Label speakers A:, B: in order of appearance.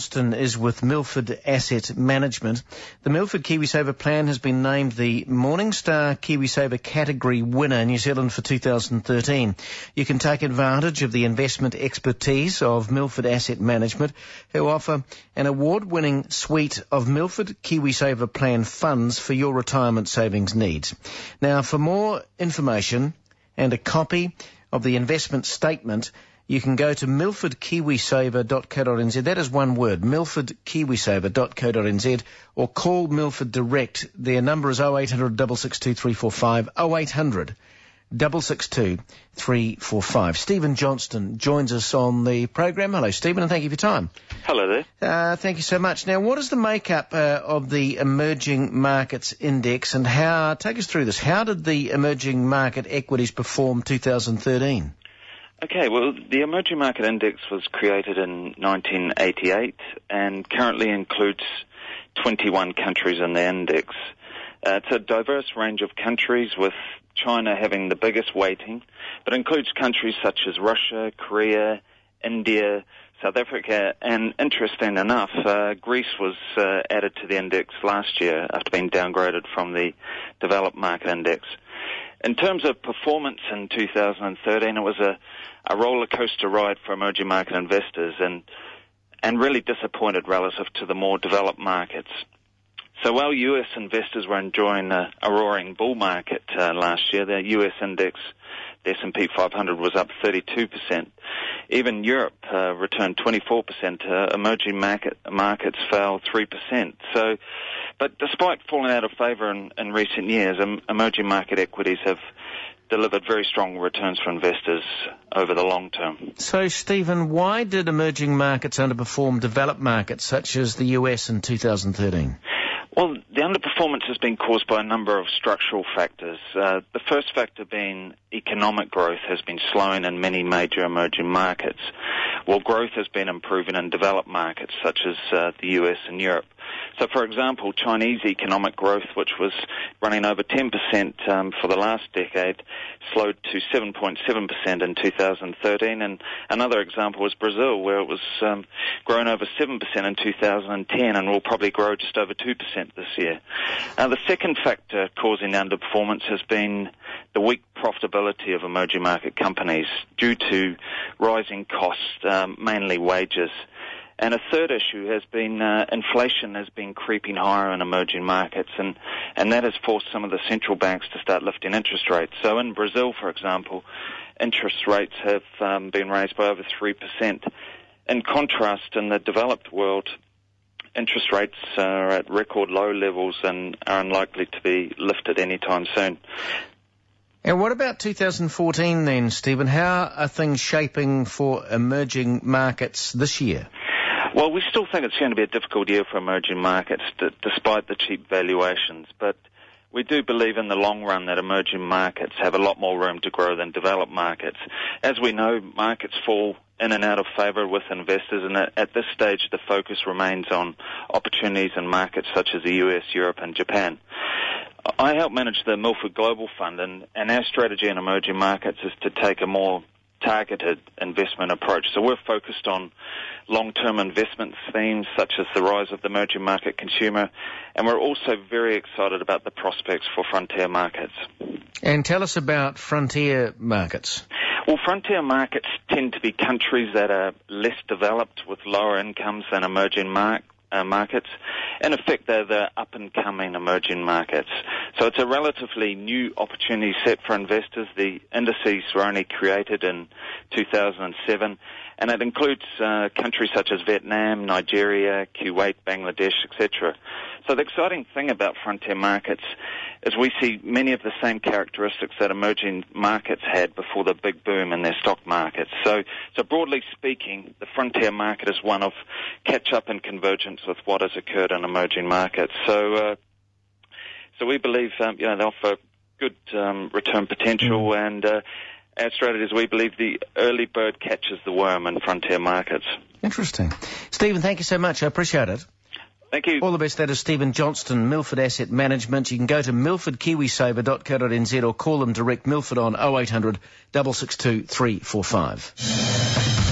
A: Johnston is with Milford Asset Management. The Milford KiwiSaver plan has been named the Morningstar KiwiSaver category winner in New Zealand for 2013. You can take advantage of the investment expertise of Milford Asset Management, who offer an award-winning suite of Milford KiwiSaver plan funds for your retirement savings needs. Now, for more information and a copy of the investment statement, you can go to milfordkiwisaver.co.nz. That is one word, milfordkiwisaver.co.nz, or call Milford direct. Their number is 0800 662 345, 0800 662 345. Stephen Johnston joins us on the program. Hello, Stephen, and thank you for your time.
B: Hello there.
A: Thank you so much. Now, what is the makeup of the Emerging Markets Index, and take us through this. How did the emerging market equities perform 2013?
B: Okay, well, the Emerging Market Index was created in 1988 and currently includes 21 countries in the index. It's a diverse range of countries, with China having the biggest weighting, but includes countries such as Russia, Korea, India, South Africa, and interesting enough, Greece was added to the index last year after being downgraded from the Developed Market Index. In terms of performance in 2013, it was a roller coaster ride for emerging market investors and really disappointed relative to the more developed markets. So while US investors were enjoying a roaring bull market last year, the US index, the S&P 500, was up 32%. Even Europe returned 24%. Emerging markets fell 3%. But despite falling out of favour in recent years, emerging market equities have delivered very strong returns for investors over the long term.
A: So, Stephen, why did emerging markets underperform developed markets such as the US in 2013?
B: Well, the underperformance has been caused by a number of structural factors. The first factor being economic growth has been slowing in many major emerging markets, while growth has been improving in developed markets such as the US and Europe. So, for example, Chinese economic growth, which was running over 10% for the last decade, slowed to 7.7% in 2013. And another example was Brazil, where it was growing over 7% in 2010 and will probably grow just over 2% this year. The second factor causing underperformance has been the weak profitability of emerging market companies due to rising costs, mainly wages. And a third issue has been inflation has been creeping higher in emerging markets, and that has forced some of the central banks to start lifting interest rates. So in Brazil, for example, interest rates have been raised by over 3%. In contrast, in the developed world, interest rates are at record low levels and are unlikely to be lifted anytime soon.
A: And what about 2014 then, Stephen? How are things shaping for emerging markets this year?
B: Well, we still think it's going to be a difficult year for emerging markets, despite the cheap valuations. But we do believe in the long run that emerging markets have a lot more room to grow than developed markets. As we know, markets fall in and out of favour with investors, and at this stage the focus remains on opportunities in markets such as the US, Europe and Japan. I help manage the Milford Global Fund, and our strategy in emerging markets is to take a more targeted investment approach. So we're focused on long-term investment themes such as the rise of the emerging market consumer, and we're also very excited about the prospects for frontier markets.
A: And tell us about frontier markets.
B: Well, frontier markets tend to be countries that are less developed with lower incomes than emerging markets. In effect, they're the up-and-coming emerging markets. So it's a relatively new opportunity set for investors. The indices were only created in 2007, and it includes countries such as Vietnam, Nigeria, Kuwait, Bangladesh, etc. So the exciting thing about frontier markets is we see many of the same characteristics that emerging markets had before the big boom in their stock markets. So broadly speaking, the frontier market is one of catch-up and convergence with what has occurred in emerging markets. So we believe they offer good return potential, and our strategy is we believe the early bird catches the worm in frontier markets.
A: Interesting. Stephen, thank you so much. I appreciate it.
B: Thank you.
A: All the best. That is Stephen Johnston, Milford Asset Management. You can go to milfordkiwisaver.co.nz or call them direct, Milford, on 0800 662 345.